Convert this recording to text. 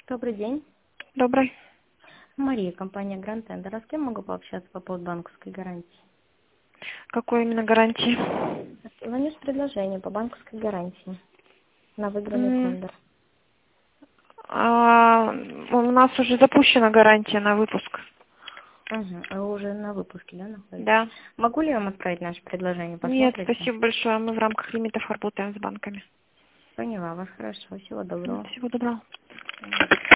Добрый день. Добрый. Мария, компания Grand Tender. А с кем могу пообщаться по поводу банковской гарантии? Какой именно гарантии? Звоню с предложением по банковской гарантии на выигранный М, тендер. У нас уже запущена гарантия на выпуск. Угу. Вы уже на выпуске, да, находитесь? Да. Могу ли я вам отправить наше предложение? Нет, Посмотрите? спасибо большое. Мы в рамках лимитов работаем с банками. Поняла вас. Хорошо. Всего доброго. Всего доброго.